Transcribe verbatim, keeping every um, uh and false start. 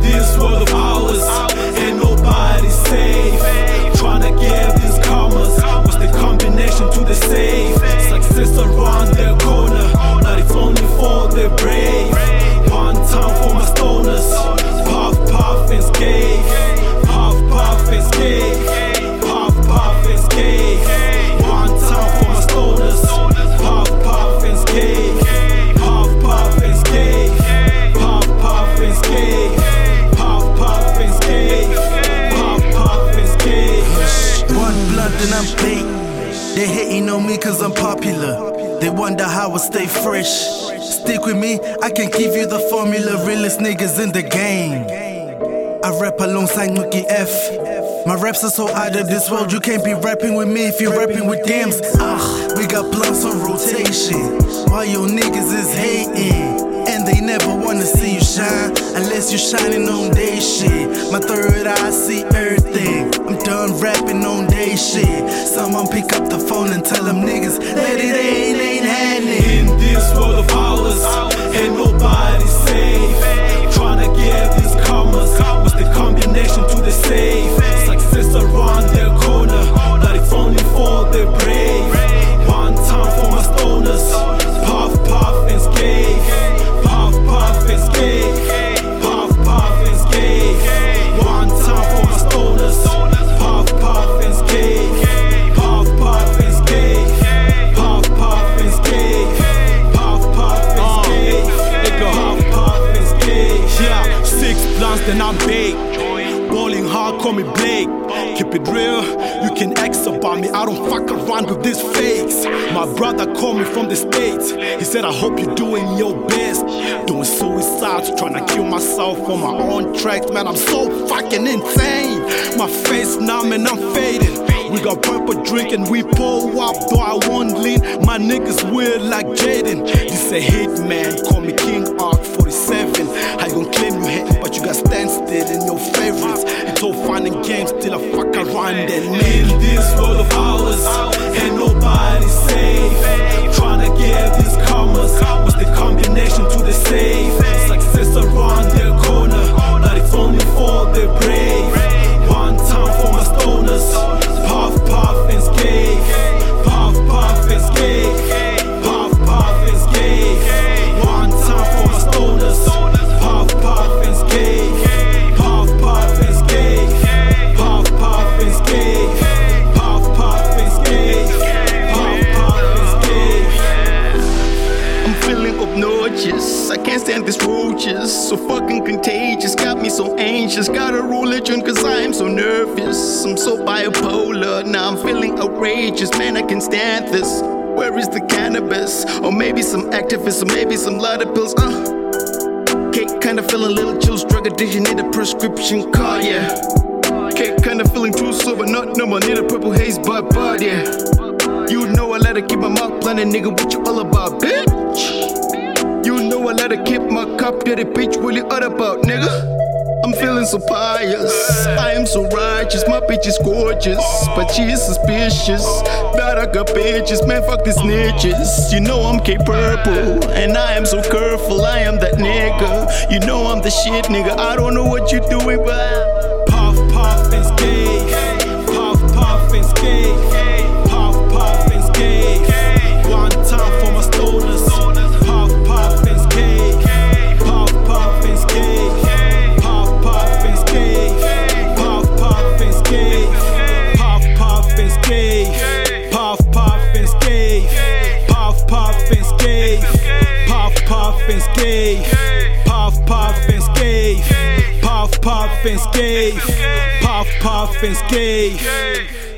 this world of ours, ain't nobody safe. Tryna get these commas, what's the combination to the safe? Success around the corner, not if only for the brave. One time for my stoners, puff puff and skate, puff puff and skate, puff puff and skate. One time for my stoners, puff puff and skate, puff puff and skate, puff puff and skate, puff puff and skate, puff puff and skate. One blunt and I'm baked. They hating on me cause I'm popular. They wonder how I stay fresh. Stick with me, I can give you the formula. Realest niggas in the game. I rap alongside Nookie F. My raps are so out of this world, you can't be rapping with me if you're rapping with them. Ah, we got blunts on rotation. Why your niggas is hating? And they never wanna see you shine unless you shining on day shit. My third eye see everything. I'm done rapping on day shit. Someone pick up the phone and tell them niggas that it ain't, ain't happening. In this world of ours, ain't nobody safe. Tryna get these commas, what's the combination to the safe? Success around the corner, not if only for the brave. One time for my stoners, puff puff and skate, puff puff and skate, puff puff and skate. One time for my stoners, puff puff and skate, puff puff and skate, puff puff and skate, puff puff and skate, puff puff and skate. Yeah, six blunts then I'm baked. Balling hard, call me Blake. Keep it real, you can X about me. I don't fuck around with these fakes. My brother called me from the States. He said, I hope you're doing your best. Doing suicides, trying to kill myself on my own tracks. Man, I'm so fucking insane. My face numb and I'm faded. We got purple drink and we pull up, though I won't lean. My niggas weird like Jaden. This a hit man, call me King Arc forty-seven. How you gon' claim you hate, but you got stand still in your favorites. It's all fun and games till I fuck around and live. In this world of ours, ain't nobody safe. Tryna get these commas, what's the combination to the safe? Success around the corner, not if only for the brave. One time for my stoners, puff puff and skate, puff puff and skate, puff puff and skate. One time for my stoners, puff puff and skate, puff puff and skate, puff puff and skate, puff puff and skate, puff puff and skate. I'm feeling obnoxious, I can't stand these roaches. So fucking contagious, got me so anxious. Gotta roll a joint cause I am so nervous. I'm so bipolar, now I'm feeling outrageous. Man, I can't stand this. Where is the cannabis? Or maybe some activists, or maybe some lot of pills. Uh Cake kinda feeling little chills. Drug addiction, need a prescription card, yeah. Cake kinda feeling too sober, not no more. Need a purple haze, but bud, yeah. You know I let her keep my mouth blinded, nigga. What you all about, bitch? You know I let her keep my cup dirty, bitch. What you all about, nigga? I'm feeling so pious, I am so righteous. My bitch is gorgeous, but she is suspicious that I got bitches. Man, fuck these snitches. You know I'm K-Purple, and I am so careful. I am that nigga. You know I'm the shit, nigga. I don't know what you doing, but puff puff and skate, puff puff and skate, puff puff and skate. One time for my stoners, puff puff and skate, puff puff and skate, puff puff and skate, puff puff and skate, puff puff and skate, puff puff and skate, puff puff and skate, puff puff and skate, puff puff and skate, puff puff and skate, puff puff and skate.